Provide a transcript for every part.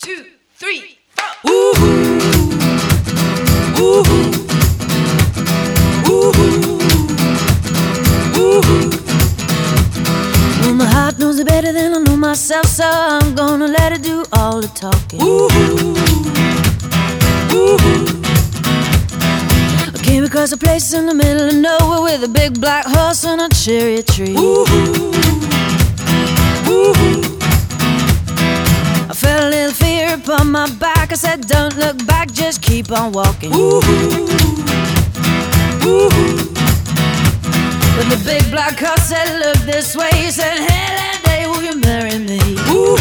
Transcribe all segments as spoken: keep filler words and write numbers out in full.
two, three, four. Ooh, ooh, ooh, ooh. Well, my heart knows it better than I know myself, so I'm gonna let it do all the talking. Ooh, ooh. I came across a place in the middle of nowhere with a big black horse and a cherry tree. Ooh, ooh. I felt a little fear upon my back. I said, don't look back, just keep on walking. Ooh, ooh. But the big black horse said, look this way. He said, hey, that day, will you marry me? Ooh,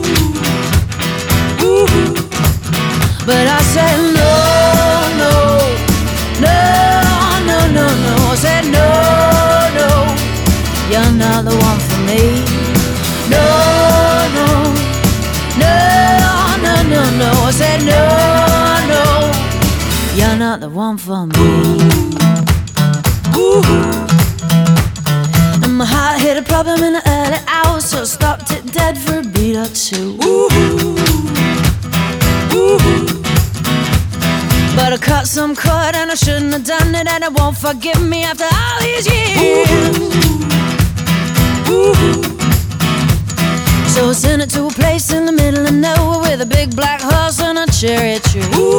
ooh. But I said, no, no, no, no, no, no. I said, no, no, you're not the one for me. No, no, no, no, no, no. I said, no, no, you're not the one for me. Ooh. And my heart hit a problem in the early hours, so I stopped it dead for a beat or two. Ooh. Ooh. But I cut some cord and I shouldn't have done it, and it won't forgive me after all these years. Ooh. Ooh. So I sent it to a place in the middle of nowhere with a big black horse and a cherry tree. Ooh.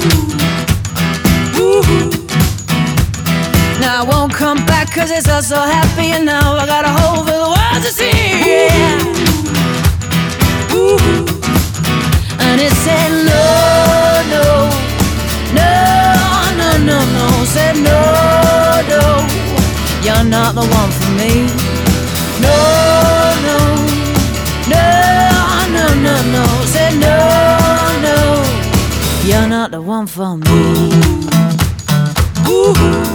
Ooh. Now I won't come back cause it's all so happy, and now I got a hole for the world to see. Yeah. Ooh. And it said no, no, no, no, no, no. Said no, no, you're not the one for me. No, no, no, no, no, no. Said no, no, you're not the one for me. Ooh.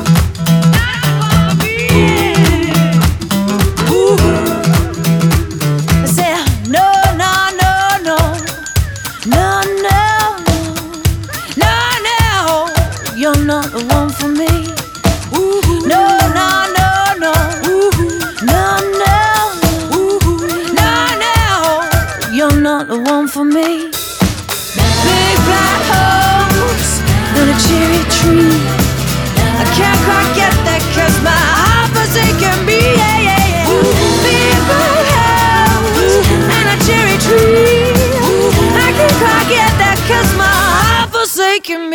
You're not the one for me. Ooh. No, no, no, no. Ooh. No, no, Ooh. No, no. You're not the one for me. Big black horse and a cherry tree. I can't quite get that cause my heart forsaken me. Yeah, yeah, yeah. Big black horse and a cherry tree. I can't quite get that cause my heart forsaken me.